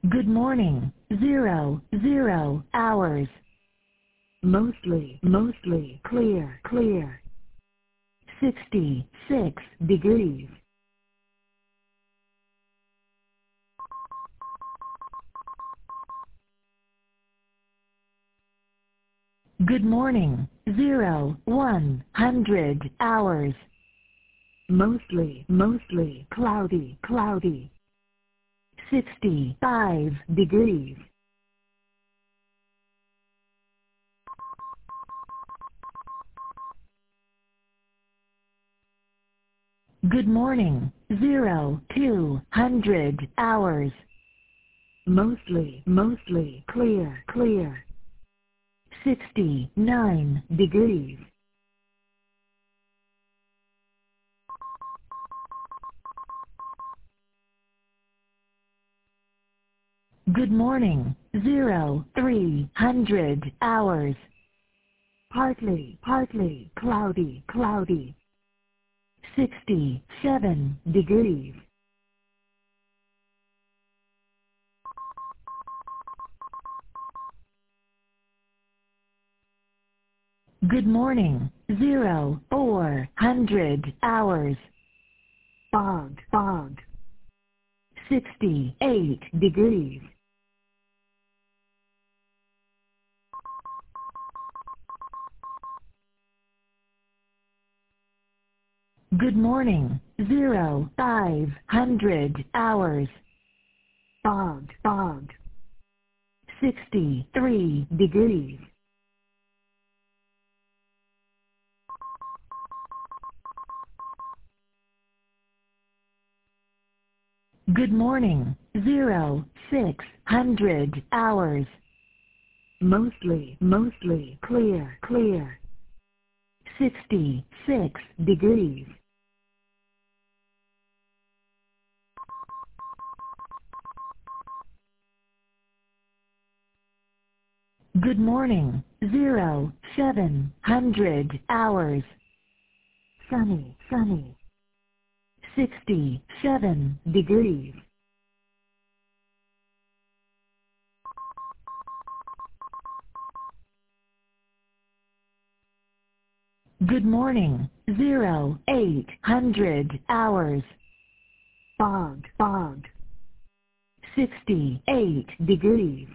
Good morning. 00 hours. Mostly clear. 66 degrees. Good morning. 100 hours. Mostly cloudy. 65 degrees. Good morning. 200 hours. Mostly clear. 69 degrees. Good morning. 300 hours. Partly cloudy. 67 degrees. Good morning. 400 hours. Fog. 68 degrees. Good morning. 500 hours. Fog. 63 degrees. Good morning. 600 hours. Mostly clear. 66 degrees. Good morning. 700 hours. Sunny. 67 degrees. Good morning. 800 hours. Fog. 68 degrees.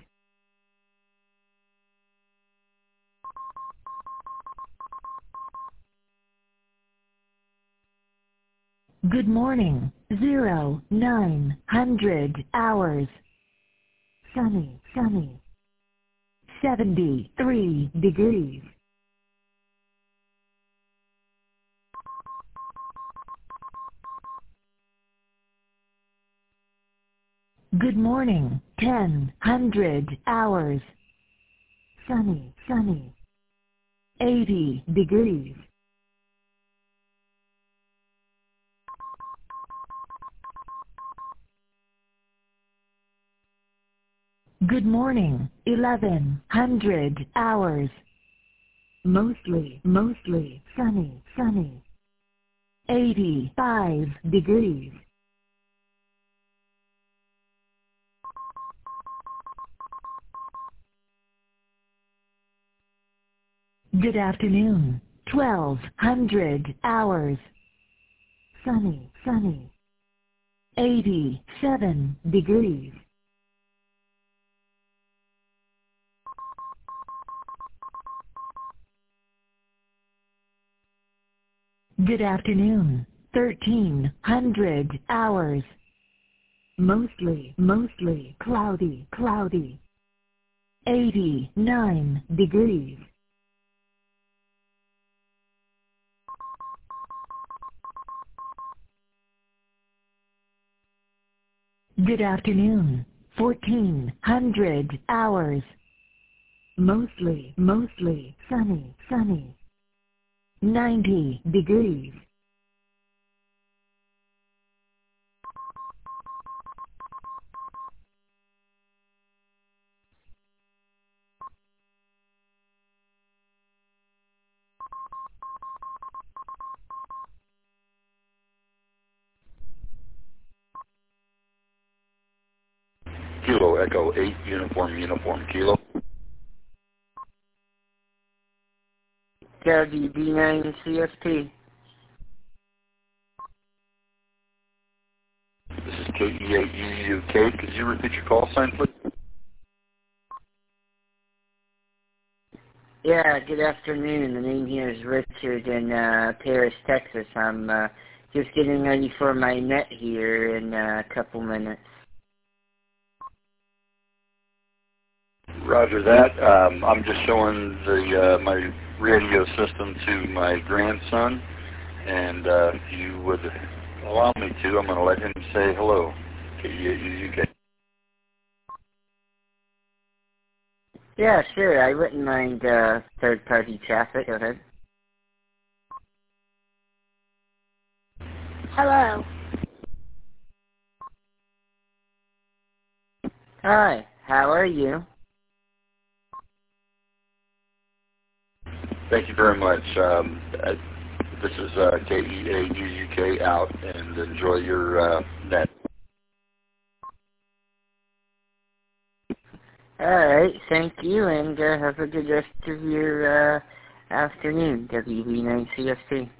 Good morning. 900 hours. Sunny. 73 degrees. Good morning. 1000 hours. Sunny. 80 degrees. Good morning. 1100 hours. Mostly sunny. 85 degrees. Good afternoon. 1200 hours. Sunny. 87 degrees. Good afternoon. 1300 hours. Mostly cloudy. 89 degrees. Good afternoon. 1400 hours. Mostly sunny. 90 degrees. Kilo Echo 8 Uniform Kilo. WB9 CST. This is KE8UUK. Could you repeat your call sign, please? Yeah, good afternoon. The name here is Richard in Paris, Texas. I'm just getting ready for my net here in a couple minutes. Roger that. I'm just showing the my radio system to my grandson, and if you would allow me to, I'm going to let him say hello. KE8UUK. Yeah, sure. I wouldn't mind third-party traffic. Go ahead. Hello. Hi, how are you? Thank you very much. This is KE8UUK out, and enjoy your net. All right, thank you, and have a good rest of your afternoon, WB9 CST.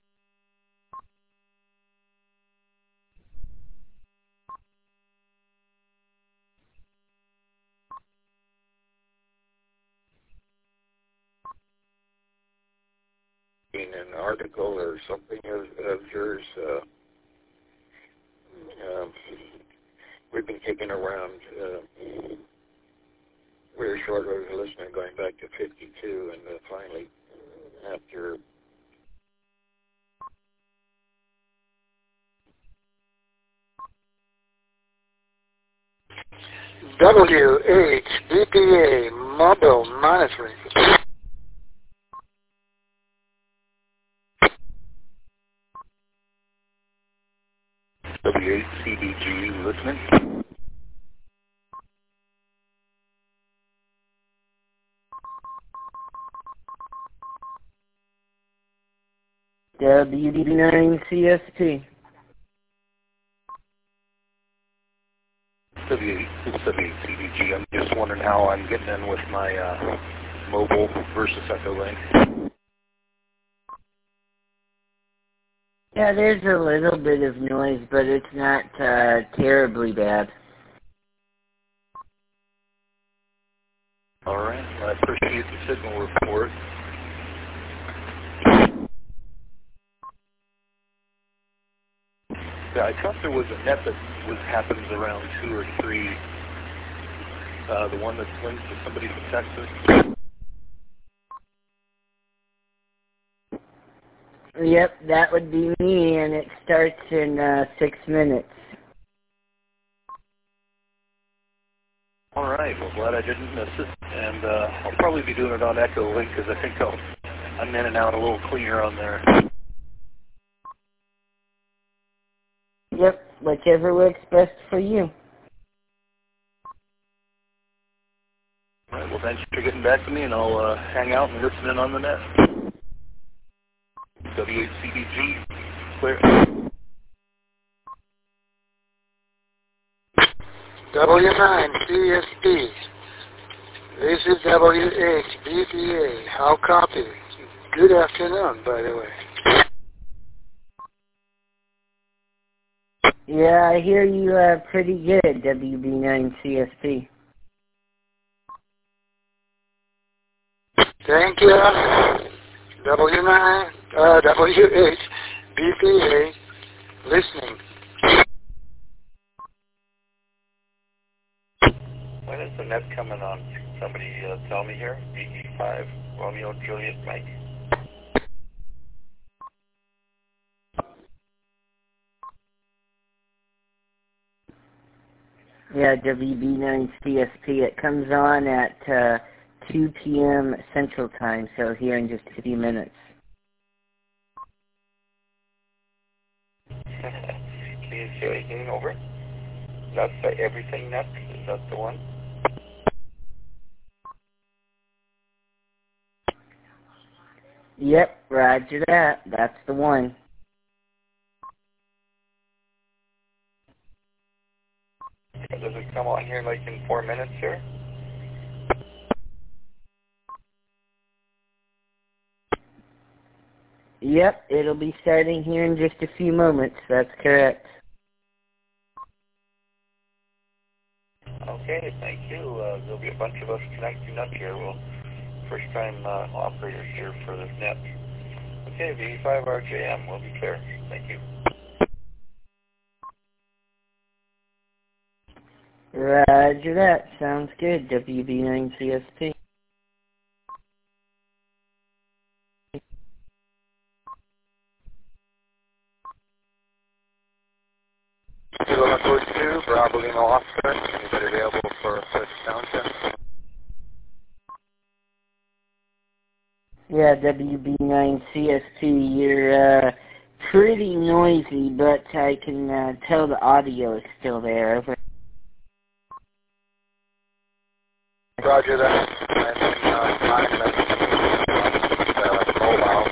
In an article or something of yours, we've been kicking around we're short wave listener going back to 52, and finally, after WHBPA mobile monitoring. WHCDG listening. WB9 CST. WHCDG. I'm just wondering how I'm getting in with my mobile versus Echolink. Yeah, there's a little bit of noise, but it's not terribly bad. All right. Well, I appreciate the signal report. Yeah, I thought there was a net that happens around 2 or 3. The one that's linked to somebody from Texas. Yep, that would be me, and it starts in 6 minutes. All right. Well, glad I didn't miss it. And I'll probably be doing it on Echolink because I think I'm in and out a little cleaner on there. Yep, whichever works best for you. All right. Well, thanks for getting back to me, and I'll hang out and listen in on the net. WHCDG, clear. W9CSP. This is WHBPA. How copy? Good afternoon, by the way. Yeah, I hear you pretty good, WB9 CSP. Thank you. WHBPA. Listening. when is the net coming on? Somebody tell me here. BE5 Romeo Juliet Mike. Yeah, WB9 CSP. It comes on at 2 p.m. Central Time, so here in just a few minutes. Can you say anything over? That's everything net? Is that the one? Yep, roger that. That's the one. Does it come on here like in 4 minutes here? Yep, it'll be starting here in just a few moments. That's correct. Okay, thank you. There'll be a bunch of us connecting up here. Well, first time operators here for this net. Okay, V5RJM, we'll be clear. Thank you. Roger that. Sounds good. WB9CSP. Kilo 42, Bravo Lima Oscar. Anybody available for a first sound check? Yeah, WB9CSP, you're pretty noisy, but I can tell the audio is still there. Over. Roger that. And then time that's mobile.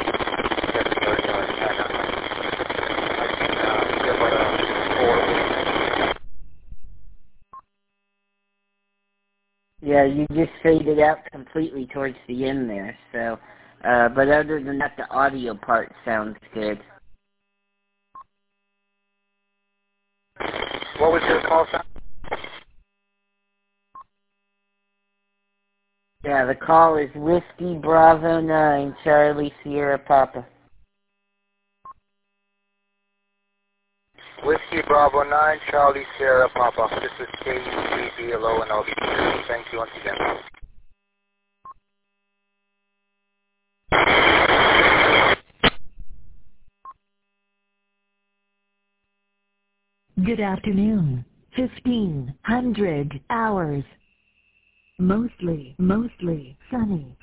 Yeah, you just faded out completely towards the end there, so, but other than that, the audio part sounds good. What was your call sign? Yeah, the call is Whiskey Bravo 9, Charlie Sierra Papa. Whiskey Bravo 9, Charlie Sierra Papa. This is KUCBLO and LB. Thank you once again. Good afternoon. 1500 hours. Mostly sunny.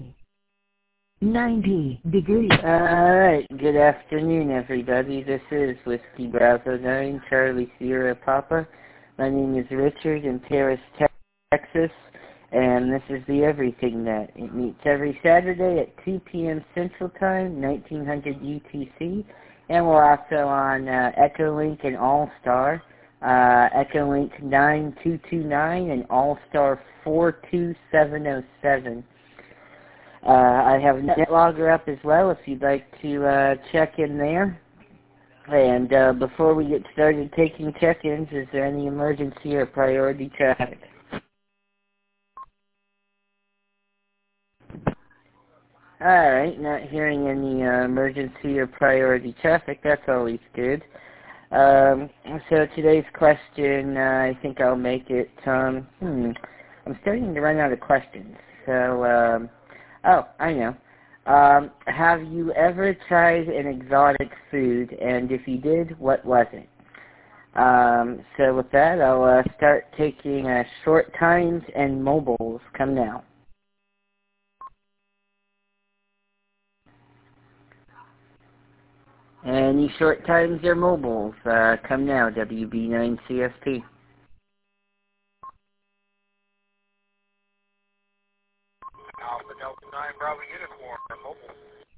90 degrees. Alright, good afternoon everybody. This is Whiskey Bravo 9, Charlie Sierra Papa. My name is Richard in Paris, Texas, and this is the Everything Net. It meets every Saturday at 2 p.m. Central Time, 1900 UTC, and we're also on Echolink and All-Star, Echolink 9229 and All-Star 42707. I have NetLogger up as well if you'd like to check in there. And before we get started taking check-ins, is there any emergency or priority traffic? Alright, not hearing any emergency or priority traffic. That's always good. So today's question, I think I'll make it, I'm starting to run out of questions. So, oh, I know. Have you ever tried an exotic food, and if you did, what was it? So with that, I'll start taking short times and mobiles. Come now. Any short times or mobiles? Come now, WB9CSP. Alpha Delta 9 Bravo Uniform, mobile.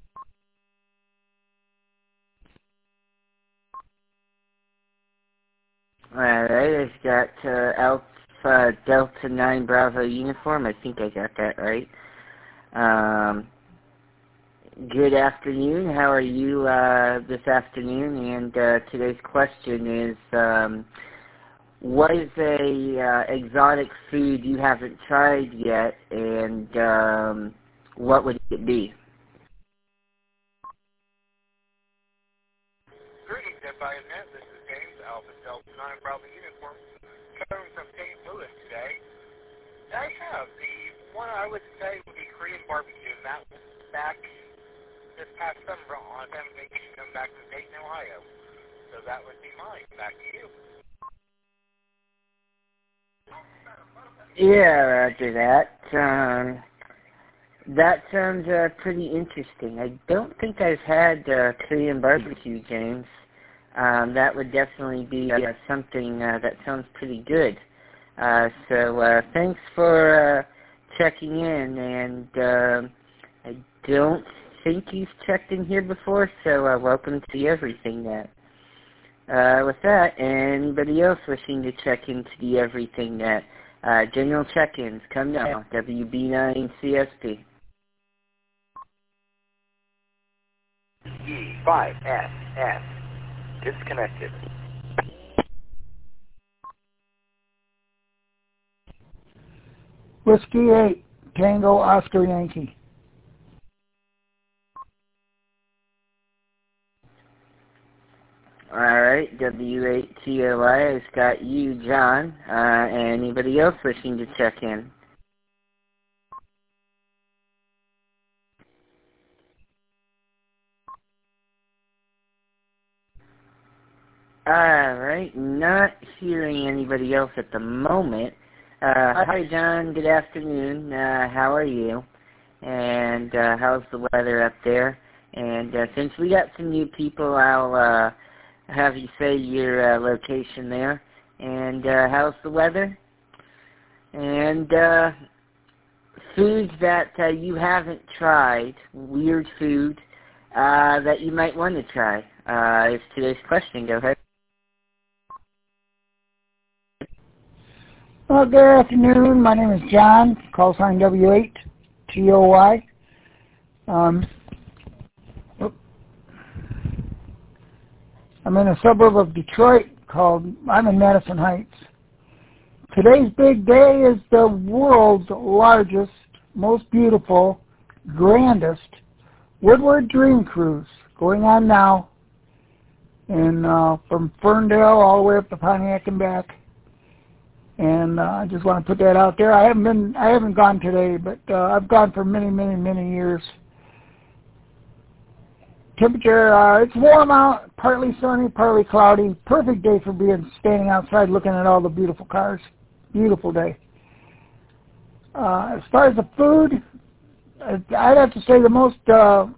Alright, I've got Alpha Delta 9 Bravo Uniform. I think I got that right. Good afternoon. How are you this afternoon? And today's question is, what is a exotic food you haven't tried yet, and what would it be? Greetings, FINet. This is James, Alpha Delta 9 Bravo Uniform, coming from St. Louis today. I have the one I would say would be Korean barbecue, and that was back this past summer on vacation, coming back from Dayton, Ohio. So that would be mine. Back to you. Yeah, Roger that. That sounds pretty interesting. I don't think I've had Korean barbecue, James. That would definitely be something that sounds pretty good. So thanks for checking in, and I don't think you've checked in here before, so welcome to the Everything Net. With that, anybody else wishing to check into the Everything Net? General check-ins, come now, WB9CSP. E5SS, disconnected. Whiskey 8, Tango Oscar Yankee. Alright, W8TOI has got you, John. Anybody else wishing to check in? Alright, not hearing anybody else at the moment. Hi, John. Good afternoon. How are you? And how's the weather up there? And since we got some new people, I'll have you say your location there. And how's the weather? And foods that you haven't tried, weird food that you might want to try, is today's question. Go ahead. Well, good afternoon. My name is John, call sign W8TOY. I'm in a suburb of Detroit I'm in Madison Heights. Today's big day is the world's largest, most beautiful, grandest Woodward Dream Cruise going on now, and from Ferndale all the way up to Pontiac and back. And I just want to put that out there. I haven't gone today, but I've gone for many, many, many years. Temperature, it's warm out, partly sunny, partly cloudy. Perfect day for standing outside looking at all the beautiful cars. Beautiful day. As far as the food, I'd have to say the most, the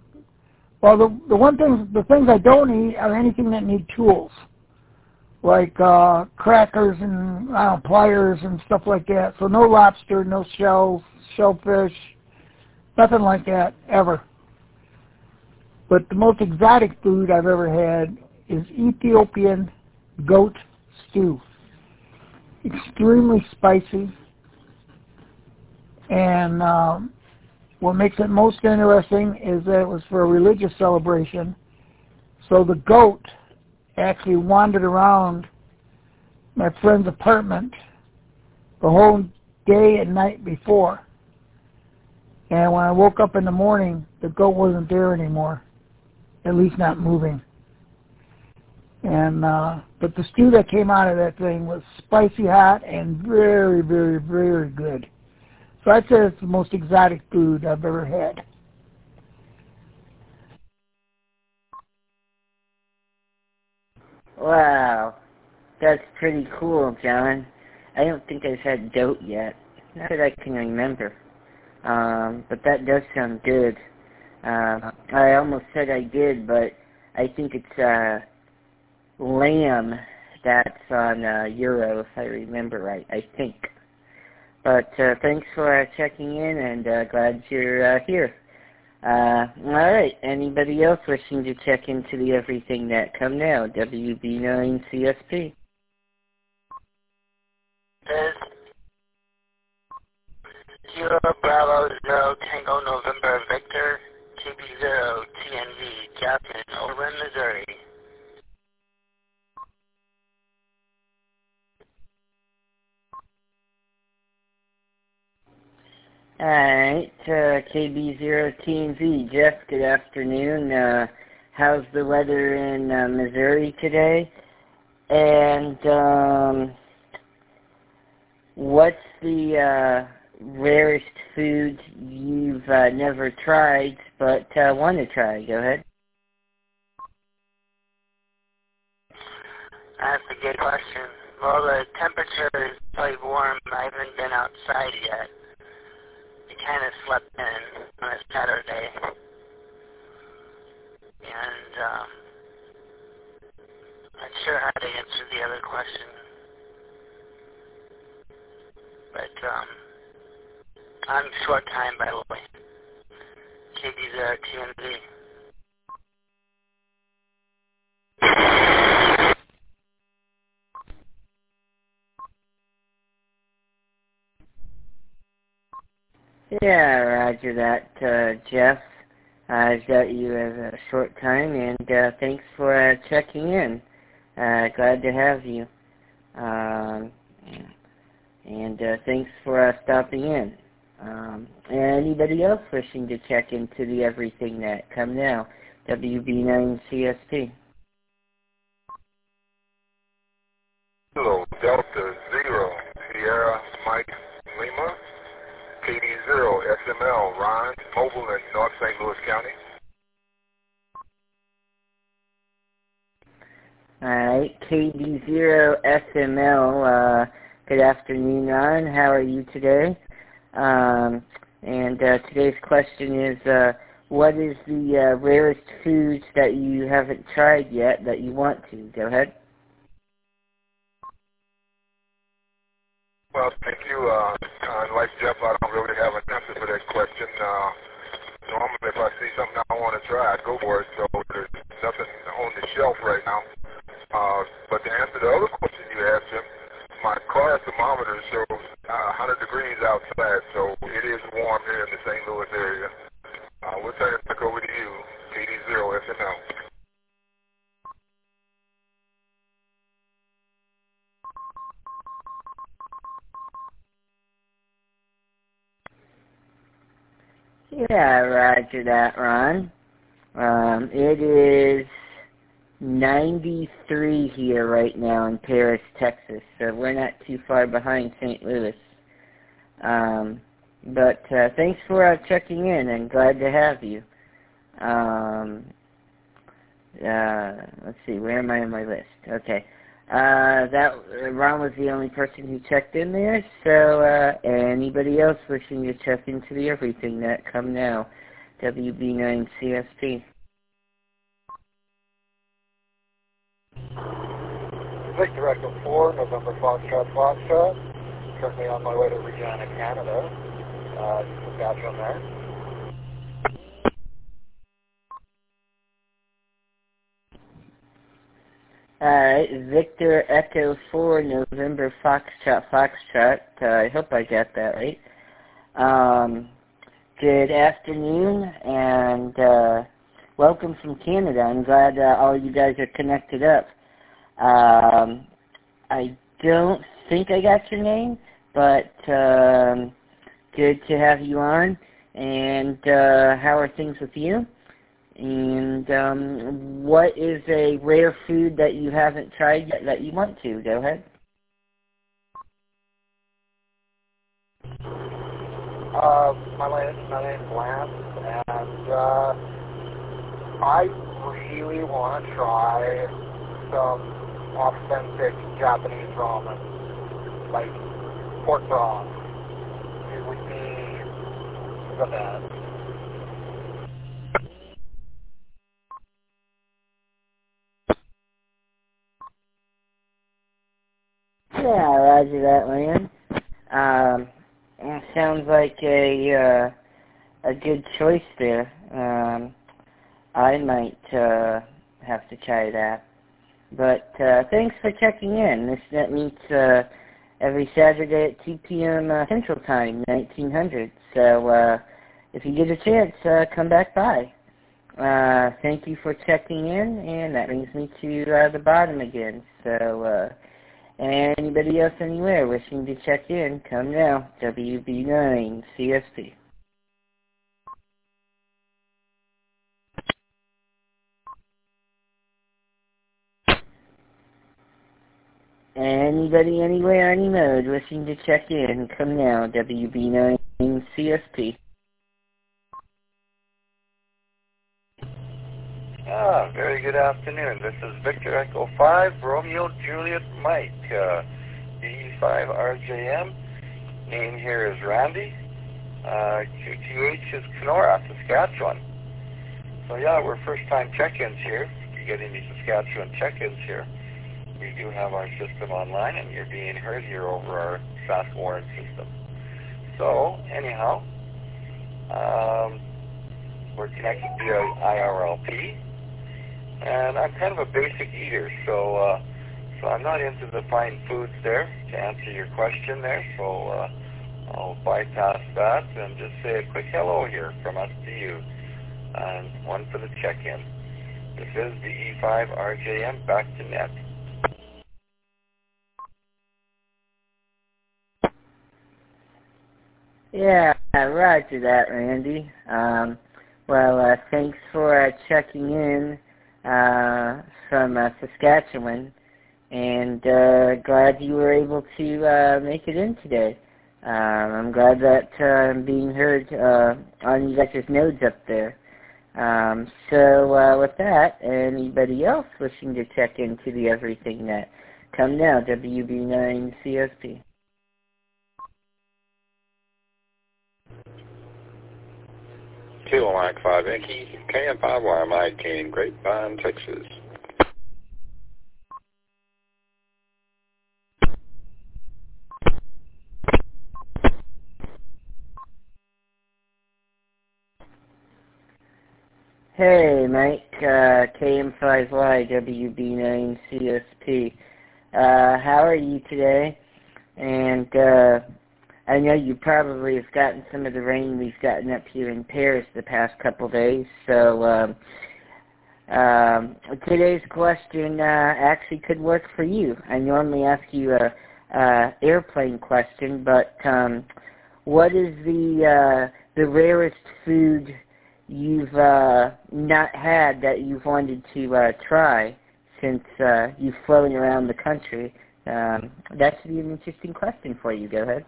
things I don't eat are anything that need tools, like crackers and pliers and stuff like that. So no lobster, no shells, shellfish, nothing like that, ever. But the most exotic food I've ever had is Ethiopian goat stew. Extremely spicy. And what makes it most interesting is that it was for a religious celebration. So the goat actually wandered around my friend's apartment the whole day and night before. And when I woke up in the morning, the goat wasn't there anymore. At least not moving. And but the stew that came out of that thing was spicy hot and very, very, very good. So I'd say it's the most exotic food I've ever had. Wow, that's pretty cool, John. I don't think I've had goat yet. Not that I can remember. But that does sound good. I almost said I did, but I think it's lamb that's on Euro, if I remember right, I think. But thanks for checking in, and glad you're here. All right, anybody else wishing to check into the Everything Net, come now, WB9CSP. Zero Bravo Zero Tango November Victor TB0 TNV Jasmine Overland, Missouri. Alright, KB0TNV, Jeff, good afternoon. How's the weather in Missouri today? And what's the rarest food you've never tried but want to try? Go ahead. That's a good question. Well, the temperature is quite warm. I haven't been outside yet. I kind of slept in on a Saturday. And not sure how to answer the other question. But I'm short time, by the way. KB0TNV. Yeah, roger that, Jeff. I've got you as a short time, and thanks for checking in. Glad to have you. And thanks for stopping in. Anybody else wishing to check into the Everything Net, come now. WB9CSP. Hello, Delta Zero, Sierra Mike Lima, KD0 SML, Ron, Mobile in North St. Louis County. Alright, KD0 SML, good afternoon, Ron. How are you today? And today's question is, what is the rarest foods that you haven't tried yet that you want to? Go ahead. Well, thank you. Like Jeff, I don't really have an answer for that question. Normally, if I see something I want to try, I'd go for it. So there's nothing on the shelf right now. But to answer the other question you asked him, my car thermometer shows 100 degrees outside, so it is warm here in the St. Louis area. We'll turn it back over to you, KD0 SML. Yeah, roger that, Ron. It is 93 here right now in Paris, Texas, so we're not too far behind St. Louis. But thanks for checking in, and glad to have you. Let's see, where am I on my list? Okay. Ron was the only person who checked in there, so anybody else wishing to check into the Everything Net, come now. WB9CSP. Victor Echo 4, November Foxtrot. Currently on my way to Regina, Canada. Saskatchewan there. Alright, Victor Echo 4, November Foxtrot. I hope I got that right. Good afternoon, and welcome from Canada. I'm glad all you guys are connected up. I don't think I got your name, but good to have you on. And how are things with you? And what is a rare food that you haven't tried yet that you want to? Go ahead. My name's Lance, and I really want to try some authentic Japanese ramen, like pork broth. It would be the best. Yeah, roger that, Lance. Sounds like a good choice there. I might have to try that. But thanks for checking in. This net meets every Saturday at 2 p.m. Central Time, 1900. So if you get a chance, come back by. Thank you for checking in, and that brings me to the bottom again. So anybody else anywhere wishing to check in, come now. WB9CSP. Anybody anywhere, any mode wishing to check in, come now. WB9CSP. Very good afternoon. This is Victor Echo 5, Romeo Juliet Mike, D5RJM. Name here is Randy. QTH is Kenora, Saskatchewan. So yeah, we're first-time check-ins here. You're getting the Saskatchewan check-ins here. We do have our system online, and you're being heard here over our Sask Warren system. So anyhow, we're connected via IRLP. And I'm kind of a basic eater, so I'm not into the fine foods there, to answer your question there. So I'll bypass that and just say a quick hello here from us to you. And one for the check-in. This is the E5RJM back to net. Yeah, roger that, Randy. Well, thanks for checking in from Saskatchewan, and glad you were able to make it in today. I'm glad that I'm being heard on you guys' nodes up there. So with that, anybody else wishing to check into the Everything Net, come now, WB9CSP. Kilo Mike 5 Yankee, KM5Y Mike in Grapevine, Texas. Hey, Mike, KM5Y, WB9CSP. How are you today? And I know you probably have gotten some of the rain we've gotten up here in Paris the past couple days, so today's question actually could work for you. I normally ask you a airplane question, but what is the rarest food you've not had that you've wanted to try since you've flown around the country? That should be an interesting question for you. Go ahead.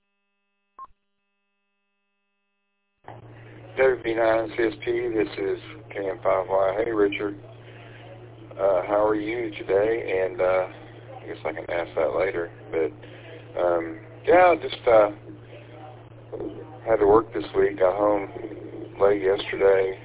WB9CSP, this is KM5Y. Hey, Richard. How are you today? And I guess I can ask that later. But, yeah, just had to work this week. Got home late yesterday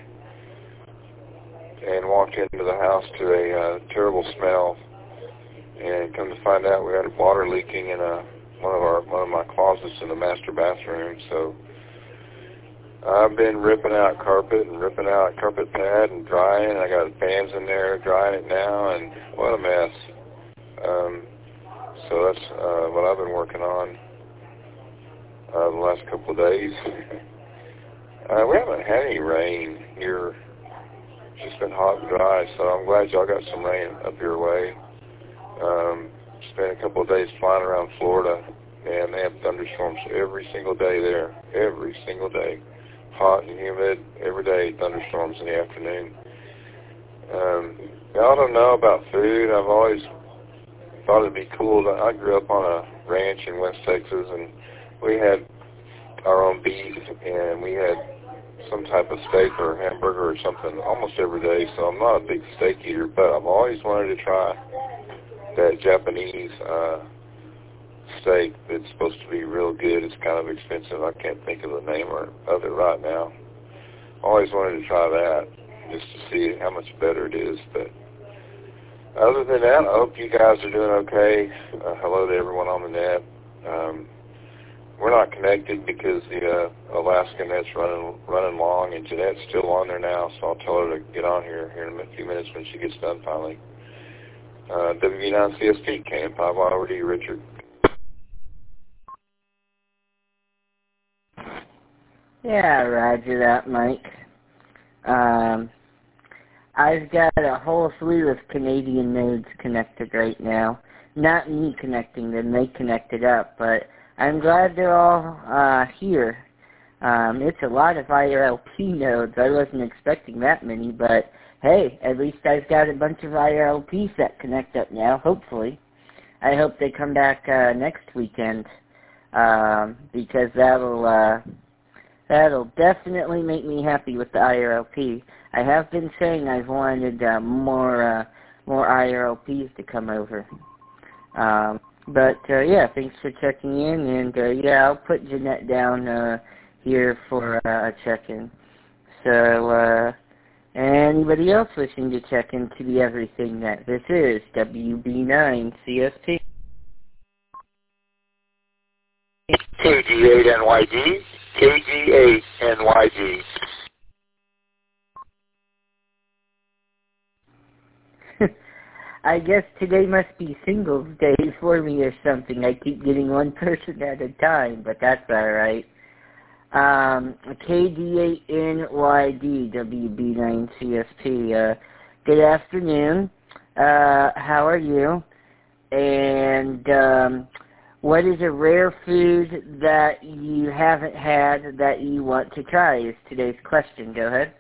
and walked into the house to a terrible smell. And come to find out we had water leaking in one of my closets in the master bathroom. So I've been ripping out carpet and ripping out carpet pad and drying. I got fans in there drying it now, and what a mess. So that's what I've been working on the last couple of days. We haven't had any rain here. It's just been hot and dry, so I'm glad y'all got some rain up your way. Spent a couple of days flying around Florida, and they have thunderstorms every single day there, every single day. Hot and humid every day, thunderstorms in the afternoon. I don't know about food. I've always thought it'd be cool. I grew up on a ranch in West Texas, and we had our own beef, and we had some type of steak or hamburger or something almost every day, so I'm not a big steak eater, but I've always wanted to try that Japanese steak that's supposed to be real good. It's kind of expensive. I can't think of the name of it right now. Always wanted to try that just to see how much better it is. But other than that, I hope you guys are doing okay. Hello to everyone on the net. We're not connected because the Alaska net's running long, and Jeanette's still on there now, so I'll tell her to get on here in a few minutes when she gets done finally. WB9CSP, KM5Y, over to you, Richard. Yeah, roger that, Mike. I've got a whole slew of Canadian nodes connected right now. Not me connecting them, they connected up, but I'm glad they're all here. It's a lot of IRLP nodes. I wasn't expecting that many, but hey, at least I've got a bunch of IRLPs that connect up now, hopefully. I hope they come back next weekend, because that'll definitely make me happy with the IRLP. I have been saying I've wanted more IRLPs to come over. But yeah, thanks for checking in, and yeah, I'll put Jeanette down here for a check-in. So, anybody else wishing to check into the Everything Net? This is WB9CSP. KG8NYD, KG8NYD. I guess today must be Singles Day for me or something. I keep getting one person at a time, but that's alright. KD8NYD, WB9CSP. Good afternoon. How are you? And what is a rare food that you haven't had that you want to try is today's question. Go ahead.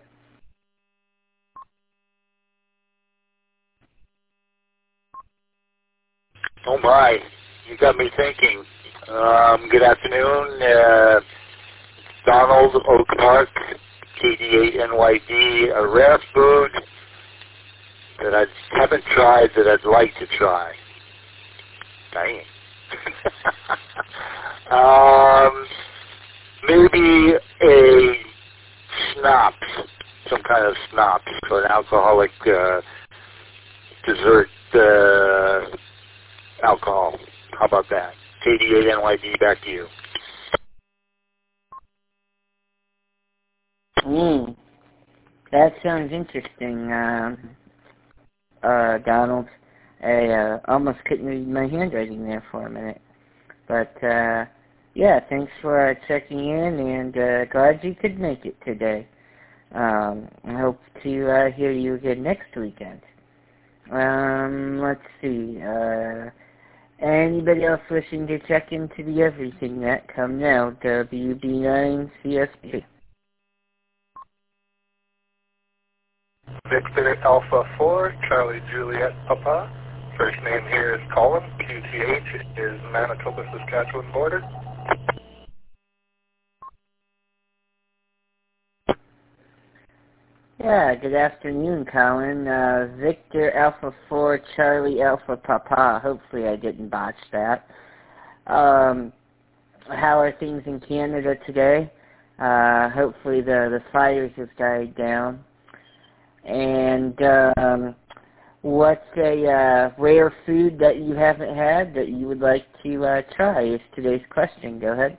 Oh my, you got me thinking. Good afternoon, Donald Oak Park, KD8NYD, a rare food that I haven't tried that I'd like to try. Dang. Maybe a schnapps, some kind of schnapps, or an alcoholic dessert alcohol. How about that? KD8NYD, back to you. That sounds interesting, Donald. I almost couldn't read my handwriting there for a minute. But, yeah, thanks for checking in, and glad you could make it today. I hope to hear you again next weekend. Let's see. Anybody else wishing to check into the Everything Net, come now, WB9CSP. Victor Alpha 4, Charlie Juliet Papa. First name here is Colin. QTH is Manitoba, Saskatchewan border. Yeah, good afternoon, Colin. Victor Alpha 4, Charlie Alpha Papa. Hopefully I didn't botch that. How are things in Canada today? Hopefully the fires have died down. And what's a rare food that you haven't had that you would like to try is today's question. Go ahead.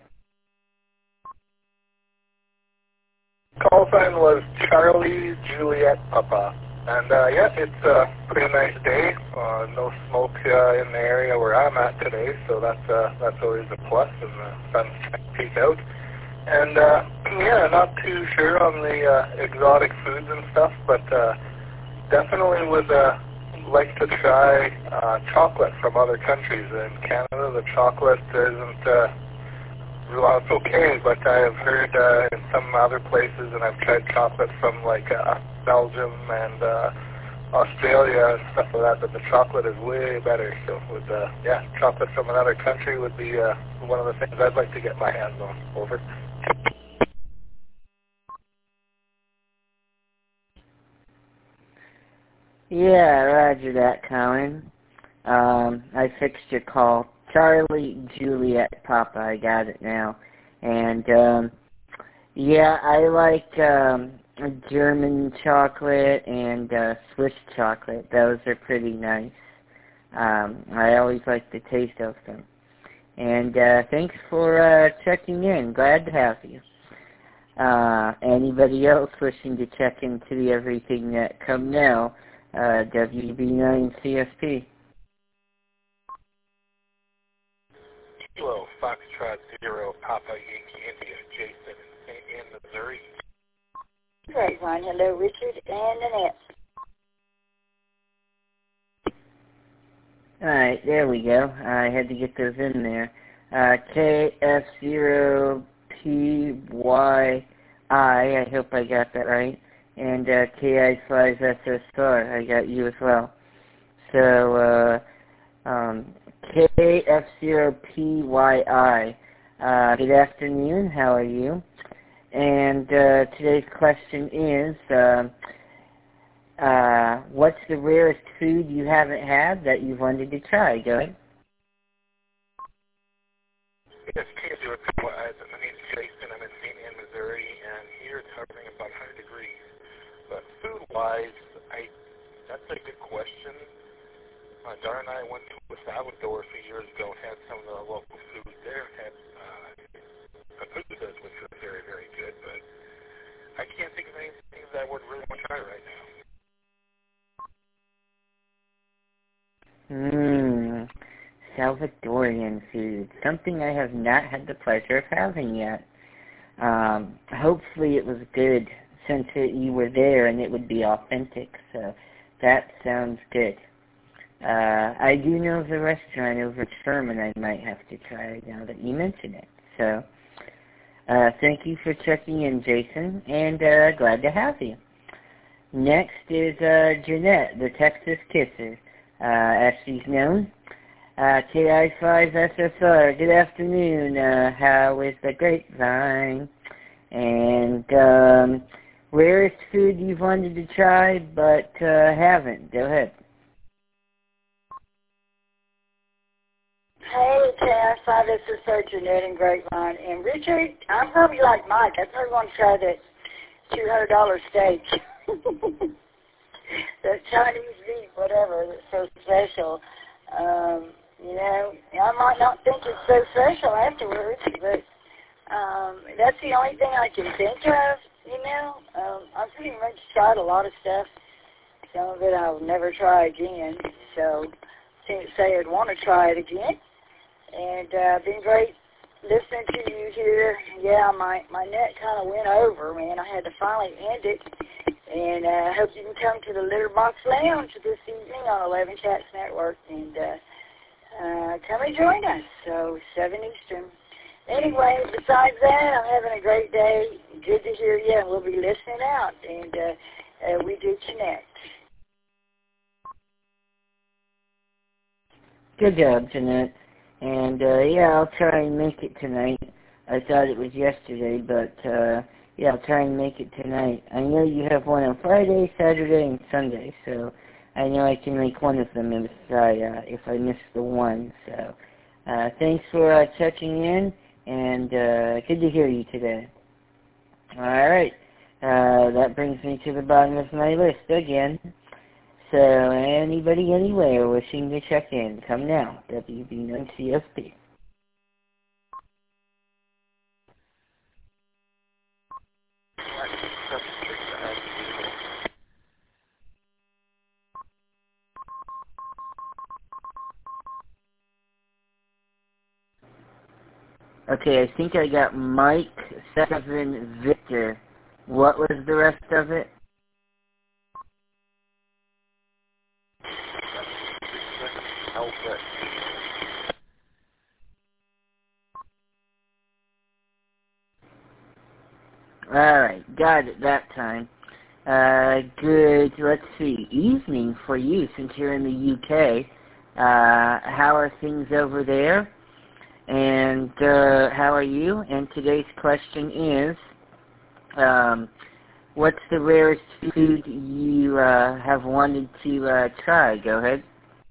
Call sign was Charlie Juliet Papa. And yeah, it's a pretty nice day. No smoke in the area where I'm at today, so that's always a plus, and the sun's trying to peek out. And yeah, not too sure on the exotic foods and stuff, but definitely would like to try chocolate from other countries. In Canada, the chocolate isn't, well, it's okay, but I have heard in some other places, and I've tried chocolate from like Belgium and Australia and stuff like that the chocolate is way better. So with yeah, chocolate from another country would be one of the things I'd like to get my hands on. Over. Yeah, roger that, Colin. I fixed your call. Charlie Juliet Papa, I got it now. And, yeah, I like German chocolate and Swiss chocolate. Those are pretty nice. I always like the taste of them. And thanks for checking in. Glad to have you. Anybody else wishing to check into the Everything Net, come now. WB9CSP. Kilo Foxtrot 0 Papa Yankee India, Jason in St. Anne, Missouri. Right, Ron. Hello, Richard and Annette. Alright, there we go. I had to get those in there. KF0PYI, I hope I got that right. And KI5SSR, I got you as well. So, KF0PYI, good afternoon, how are you? And today's question is, what's the rarest food you haven't had that you've wanted to try? Go ahead. Yes, KF0PYI, my name's Jason, I'm in St. Anne, Missouri, and here it's hovering about 100 degrees. But food-wise, that's a good question. Dara and I went to El Salvador a few years ago and had some of the local food there. Had fajitas, which were very, very good. But I can't think of anything that I would really want to try right now. Salvadorian food, something I have not had the pleasure of having yet. Hopefully it was good since you were there and it would be authentic, so that sounds good. I do know of a restaurant over at Sherman I might have to try now that you mention it. So, thank you for checking in, Jason, and glad to have you. Next is Jeanette, the Texas Kisser, as she's known. KI5SSR, good afternoon. How is the grapevine? And rarest food you've wanted to try but haven't. Go ahead. Hey, KI5SSR, Jeanette and Grapevine. And Richard, I'm probably like Mike. I probably want to try that $200 steak. The Chinese meat, whatever, that's so special. You know, I might not think it's so special afterwards, but that's the only thing I can think of, you know. I've pretty much tried a lot of stuff. Some of it I'll never try again, so can't say I'd want to try it again. And been great listening to you here. Yeah, my net kind of went over, man. I had to finally end it. And I hope you can come to the Litterbox Lounge this evening on 11 Cats Network and come and join us. So 7 Eastern. Anyway, besides that, I'm having a great day. Good to hear you, and we'll be listening out. And we do connect. Good job, Jeanette. And yeah, I'll try and make it tonight. I thought it was yesterday, but yeah, I'll try and make it tonight. I know you have one on Friday, Saturday, and Sunday, so I know I can make one of them if I miss the one. So thanks for checking in, and good to hear you today. All right, that brings me to the bottom of my list again. So anybody anywhere wishing to check in, come now, WB9CSP. Okay, I think I got Mike 7 Victor. What was the rest of it? Alright, got it that time. Good, let's see, evening for you since you're in the UK. How are things over there? And how are you? And today's question is, what's the rarest food you have wanted to try? Go ahead.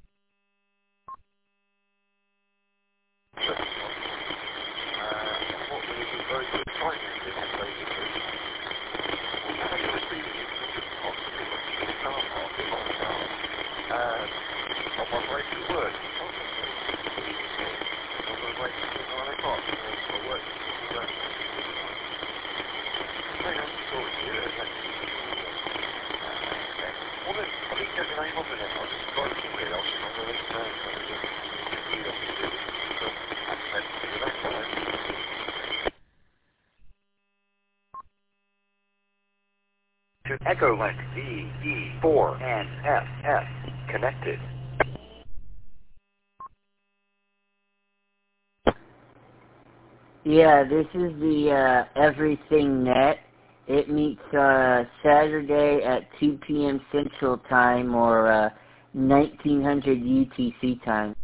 To Echolink VE4NFS connected. Yeah, this is the Everything Net. It meets Saturday at 2 p.m. Central Time or 1900 UTC time.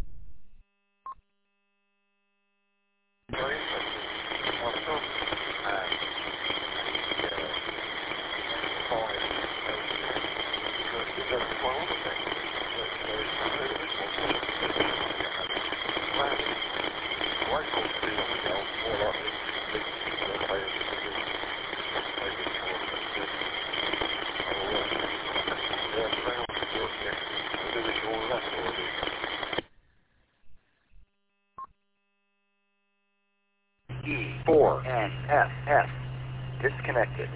E4NFS disconnected.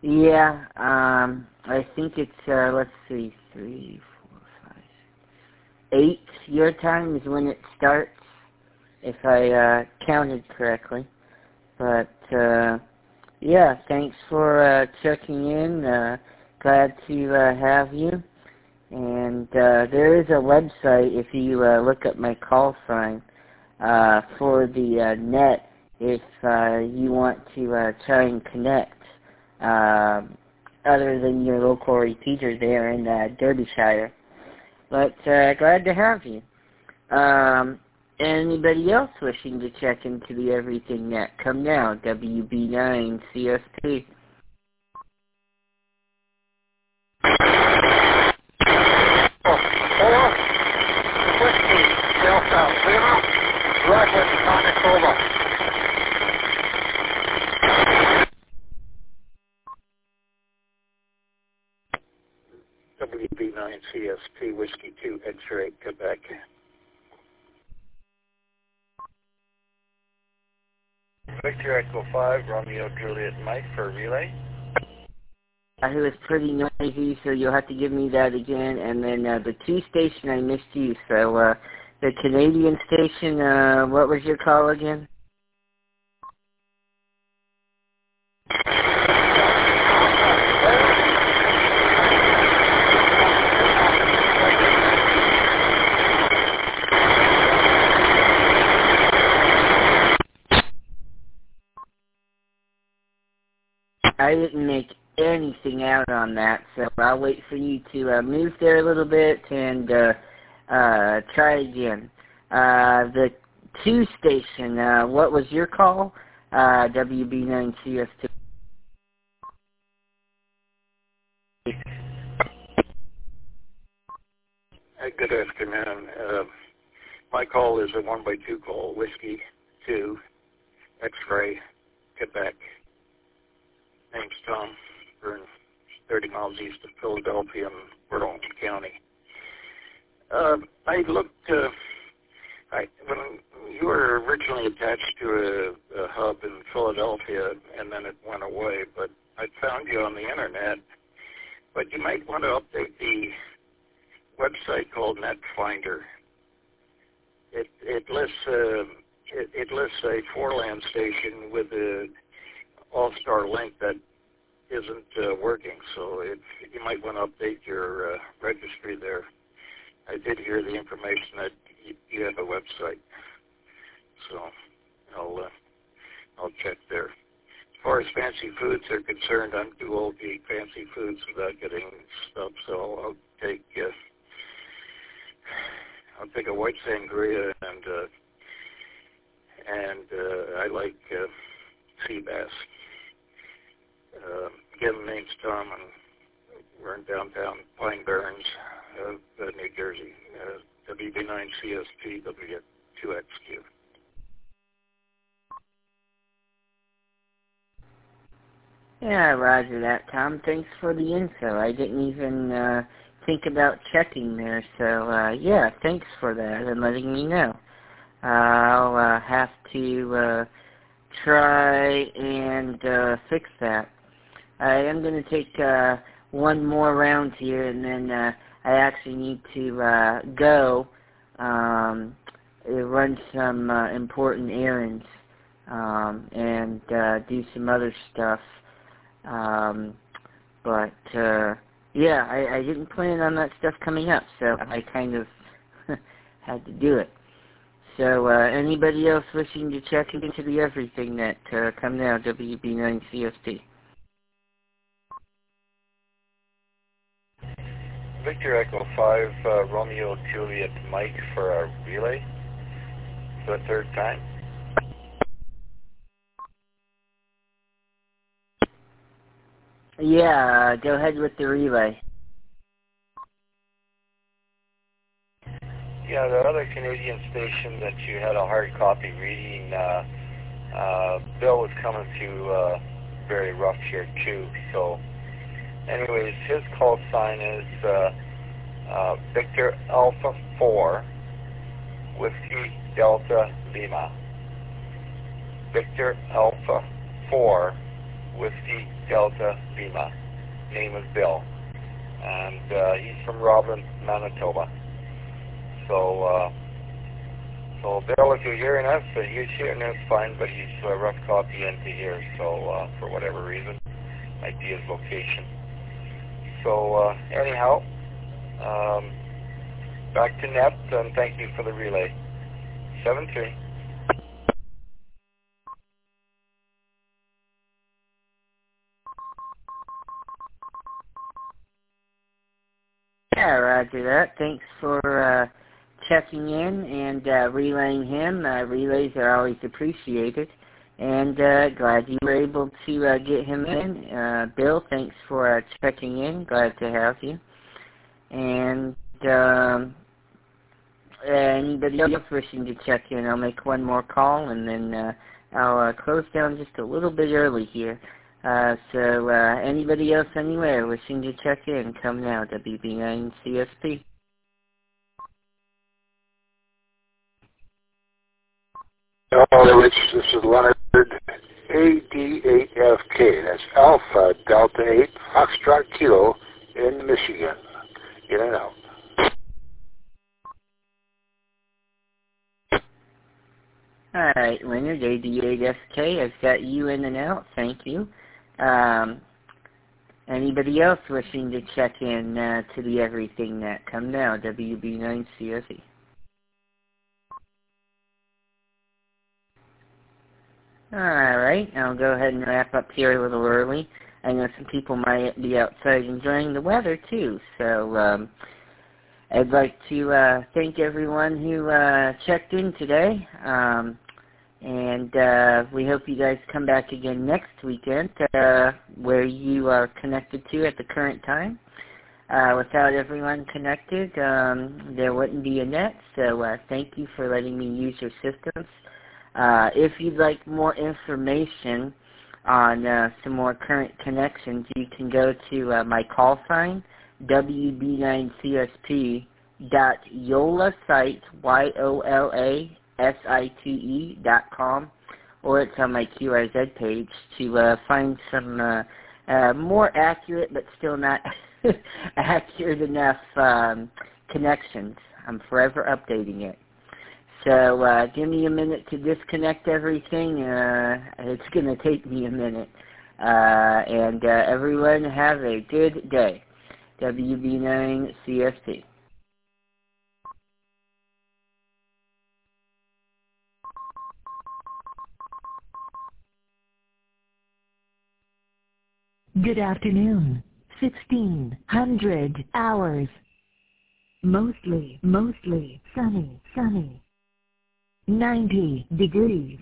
Yeah, I think it's, let's see, 3, 4, 5, 8 your time is when it starts, if I counted correctly. But, yeah, thanks for checking in. Glad to have you. And there is a website, if you look up my call sign, for the net, if you want to try and connect, other than your local repeater there in Derbyshire. But glad to have you. Anybody else wishing to check into the Everything Net? Come now, WB9 CSP. WB9 CSP, Whiskey 2, X-Ray, Quebec. Victor Echo 5, Romeo Juliet Mike for relay. It was pretty noisy, so you'll have to give me that again. And then the 2 station, I missed you. So the Canadian station, what was your call again? I didn't make anything out on that, so I'll wait for you to move there a little bit and try again. The 2 station, what was your call? WB9CS2. Good afternoon. My call is a 1x2 call, Whiskey 2, X-Ray, Quebec. Name's Tom. We're 30 miles east of Philadelphia in Burlington County. I looked, when you were originally attached to a hub in Philadelphia, and then it went away, but I found you on the internet. But you might want to update the website called NetFinder. It lists a 4-land station with a all-star link that isn't working, so you might want to update your registry there. I did hear the information that you have a website, so I'll check there. As far as fancy foods are concerned, I'm too old to eat fancy foods without getting stuff, so I'll take a white sangria and I like sea bass. Again, the name's Tom, and we're in downtown Pine Barrens, New Jersey. WB9CSP, W2XQ. Yeah, roger that, Tom. Thanks for the info. I didn't even think about checking there, so yeah, thanks for that and letting me know. I'll have to try and fix that. I am going to take one more round here, and then I actually need to go run some important errands and do some other stuff. But yeah, I didn't plan on that stuff coming up, so I kind of had to do it. So anybody else wishing to check into the Everything Net, come now, WB9CSP. Victor Echo 5, Romeo Juliet Mike for our relay for the 3rd time. Yeah, go ahead with the relay. Yeah, the other Canadian station that you had a hard copy reading, Bill was coming through very rough here too, so anyways, his call sign is Victor Alpha 4, Whiskey Delta Lima. Victor Alpha 4, Whiskey Delta Lima. Name is Bill. And he's from Robbins, Manitoba. So Bill, if you're hearing us, he's hearing us fine, but he's rough copy into here, so for whatever reason, might be his location. So anyhow, back to net, and thank you for the relay. 7-3. Yeah, roger that. Thanks for checking in and relaying him. Relays are always appreciated. And glad you were able to get him in. Bill, thanks for checking in. Glad to have you. And anybody else wishing to check in, I'll make one more call, and then I'll close down just a little bit early here. So anybody else anywhere wishing to check in, come now, WB9CSP. Hello, Rich. This is Leonard, AD8FK. That's Alpha Delta 8 Foxtrot Kilo in Michigan. In and out. All right, Leonard, AD8FK. I've got you in and out. Thank you. Anybody else wishing to check in to the Everything Net? Come now, WB9CSE. Alright, I'll go ahead and wrap up here a little early. I know some people might be outside enjoying the weather too, so I'd like to thank everyone who checked in today. And we hope you guys come back again next weekend where you are connected to at the current time. Without everyone connected, there wouldn't be a net, so thank you for letting me use your systems. If you'd like more information on some more current connections, you can go to my call sign, WB9CSP.yolasite, YOLASITE.com, or it's on my QRZ page to find some more accurate but still not accurate enough connections. I'm forever updating it. So give me a minute to disconnect everything. It's going to take me a minute. And everyone have a good day. WB9CSP. Good afternoon. 1600 hours. Mostly sunny. 90 degrees.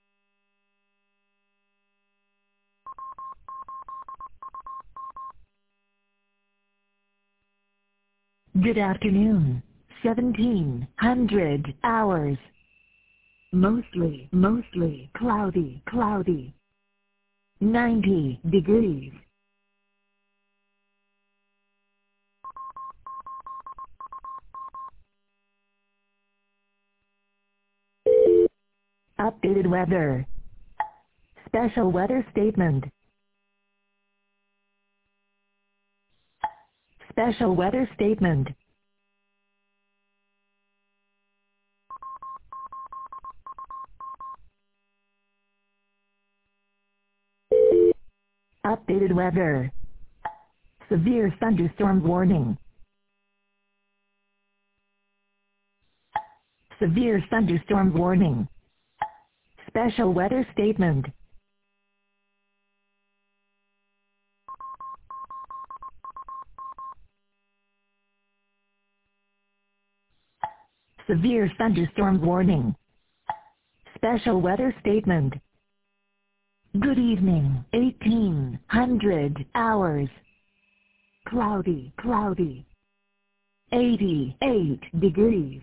Good afternoon. 1700 hours. Mostly cloudy. 90 degrees. Updated weather. Special weather statement. Special weather statement. Updated weather. Severe thunderstorm warning. Severe thunderstorm warning. Special weather statement. Severe thunderstorm warning. Special weather statement. Good evening. 1800 hours. Cloudy. 88 degrees.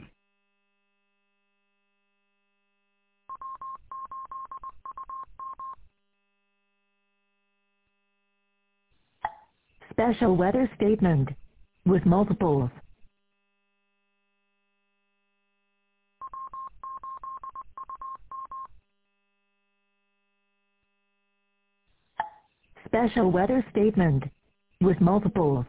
Special weather statement with multiples. special weather statement with multiples.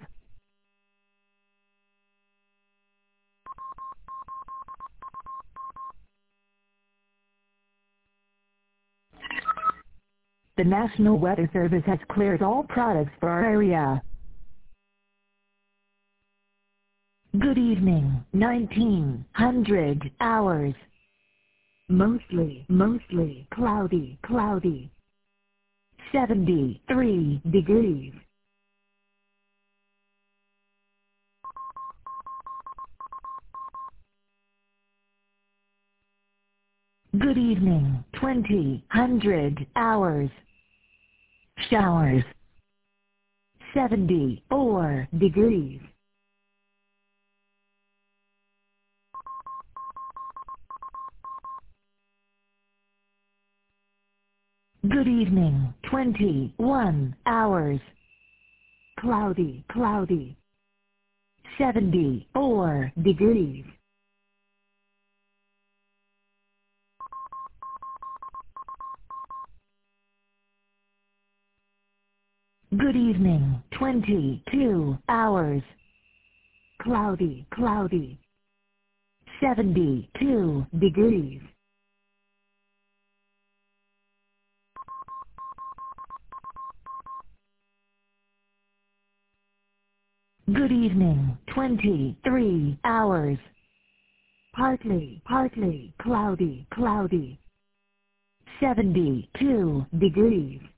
The National Weather Service has cleared all products for our area. Good evening, 1900 hours. Mostly cloudy. 73 degrees. Good evening, 2000 hours. Showers. 74 degrees. Good evening, 21 hours. Cloudy. 74 degrees. Good evening, 22 hours. Cloudy. 72 degrees. Good evening, 23 hours. Partly cloudy. 72 degrees.